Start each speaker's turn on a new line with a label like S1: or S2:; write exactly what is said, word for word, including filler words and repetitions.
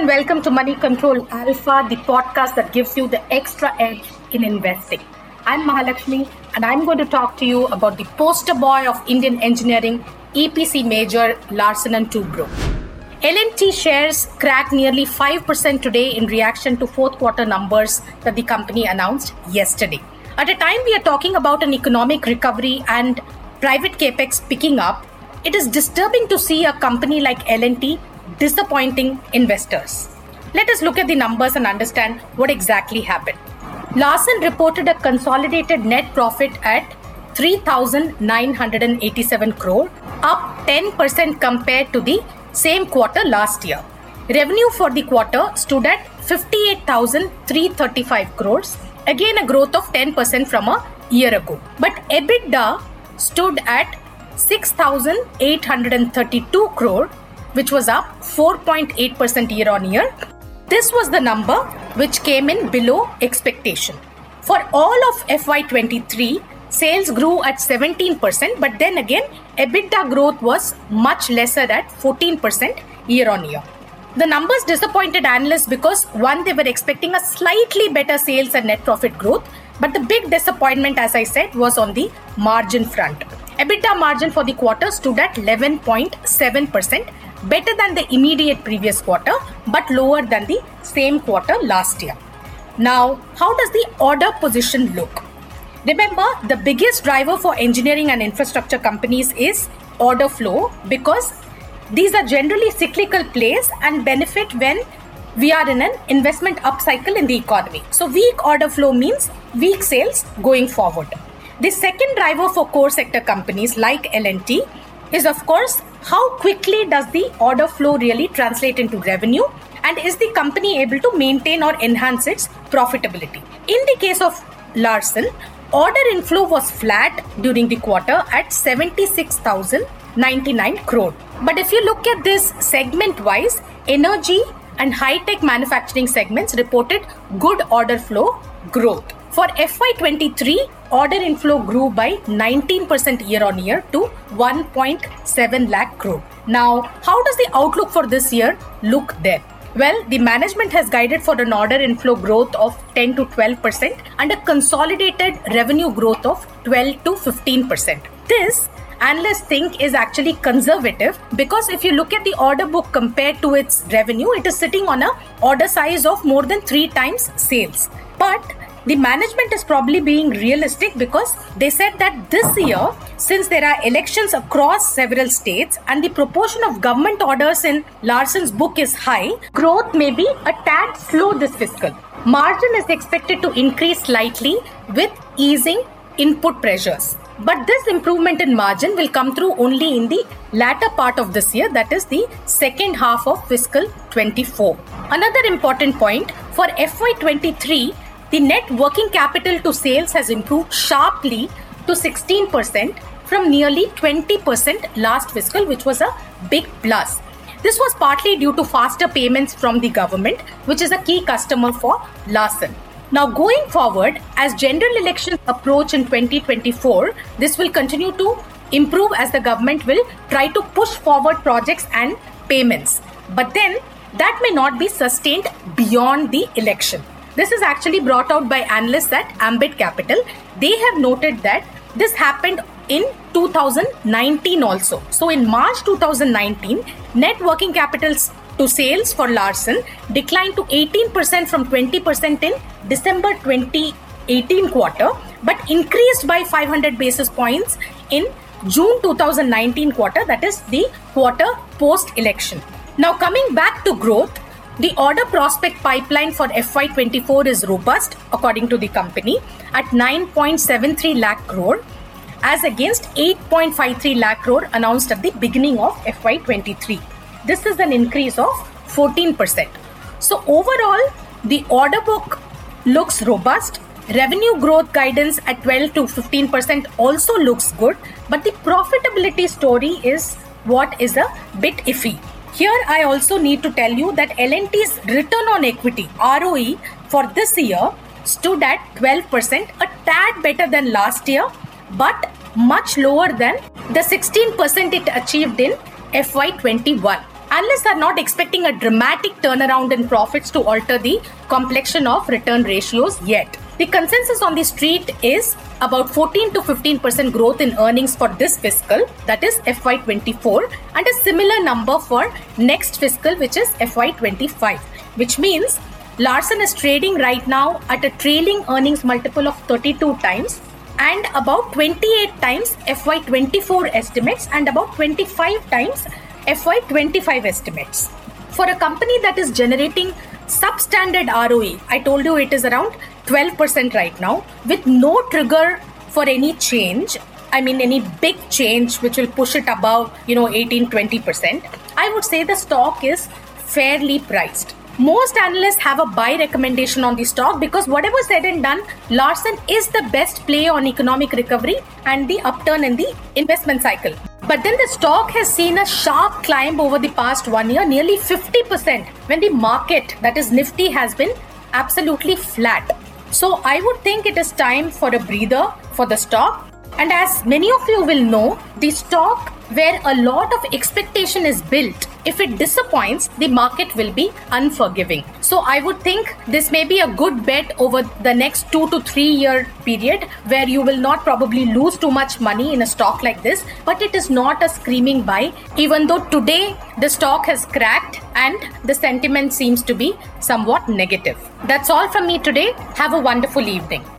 S1: and welcome to Money Control Alpha, the podcast that gives you the extra edge in investing. I'm Mahalakshmi and I'm going to talk to you about the poster boy of Indian engineering, E P C major Larsen and Toubro. L and T shares cracked nearly five percent today in reaction to fourth quarter numbers that the company announced yesterday. At a time we are talking about an economic recovery and private capex picking up, it is disturbing to see a company like L and T disappointing investors. Let us look at the numbers and understand what exactly happened. Larsen reported a consolidated net profit at three thousand nine hundred eighty-seven crore, up ten percent compared to the same quarter last year. Revenue for the quarter stood at fifty-eight thousand three hundred thirty-five crores, again a growth of ten percent from a year ago. But EBITDA stood at six thousand eight hundred thirty-two crore, which was up four point eight percent year on year. This was the number which came in below expectation. For all of F Y twenty-three, sales grew at seventeen percent, but then again, EBITDA growth was much lesser at fourteen percent year on year. The numbers disappointed analysts because one, they were expecting a slightly better sales and net profit growth, but the big disappointment, as I said, was on the margin front. EBITDA margin for the quarter stood at eleven point seven percent, better than the immediate previous quarter, but lower than the same quarter last year. Now, how does the order position look? Remember, the biggest driver for engineering and infrastructure companies is order flow, because these are generally cyclical plays and benefit when we are in an investment upcycle in the economy. So weak order flow means weak sales going forward. The second driver for core sector companies like L and T is, of course, how quickly does the order flow really translate into revenue, and is the company able to maintain or enhance its profitability? In the case of Larsen, order inflow was flat during the quarter at seventy-six thousand ninety-nine crore. But if you look at this segment-wise, energy and high-tech manufacturing segments reported good order flow growth. For F Y twenty-three, order inflow grew by nineteen percent year on year to one point seven lakh crore. Now, how does the outlook for this year look then? Well, the management has guided for an order inflow growth of ten to twelve percent and a consolidated revenue growth of twelve to fifteen percent. This, analysts think, is actually conservative because if you look at the order book compared to its revenue, it is sitting on a order size of more than three times sales. But the management is probably being realistic because they said that this year, since there are elections across several states and the proportion of government orders in Larsen's book is high, growth may be a tad slow this fiscal. Margin is expected to increase slightly with easing input pressures. But this improvement in margin will come through only in the latter part of this year, that is the second half of fiscal twenty-four. Another important point, for F Y twenty-three, the net working capital to sales has improved sharply to sixteen percent from nearly twenty percent last fiscal, which was a big plus. This was partly due to faster payments from the government, which is a key customer for Larsen. Now, going forward, as general elections approach in twenty twenty-four, this will continue to improve as the government will try to push forward projects and payments. But then, that may not be sustained beyond the election. This is actually brought out by analysts at Ambit Capital. They have noted that this happened in two thousand nineteen also. So in March two thousand nineteen, net working capital to sales for Larsen declined to eighteen percent from twenty percent in December twenty eighteen quarter, but increased by five hundred basis points in June two thousand nineteen quarter, that is the quarter post-election. Now coming back to growth, the order prospect pipeline for F Y twenty-four is robust, according to the company, at nine point seven three lakh crore, as against eight point five three lakh crore announced at the beginning of F Y twenty-three. This is an increase of fourteen percent. So overall, the order book looks robust. Revenue growth guidance at twelve to fifteen percent also looks good, but the profitability story is what is a bit iffy. Here, I also need to tell you that L and T's return on equity, R O E, for this year stood at twelve percent, a tad better than last year, but much lower than the sixteen percent it achieved in F Y twenty-one. analysts are not expecting a dramatic turnaround in profits to alter the complexion of return ratios yet. The consensus on the street is about fourteen to fifteen percent growth in earnings for this fiscal, that is F Y twenty-four, and a similar number for next fiscal, which is F Y twenty-five, which means Larsen is trading right now at a trailing earnings multiple of thirty-two times and about twenty-eight times F Y twenty-four estimates and about twenty-five times F Y twenty-five estimates. For a company that is generating substandard R O E, I told you it is around twelve percent right now, with no trigger for any change, I mean any big change which will push it above, you know, eighteen to twenty percent, I would say the stock is fairly priced. Most analysts have a buy recommendation on the stock because whatever said and done, Larsen is the best play on economic recovery and the upturn in the investment cycle. But then the stock has seen a sharp climb over the past one year, nearly fifty percent, when the market, that is Nifty, has been absolutely flat. So I would think it is time for a breather for the stock. And as many of you will know, the stock where a lot of expectation is built, if it disappoints, the market will be unforgiving. So I would think this may be a good bet over the next two to three year period where you will not probably lose too much money in a stock like this, but it is not a screaming buy, even though today the stock has cracked and the sentiment seems to be somewhat negative. That's all from me today. Have a wonderful evening.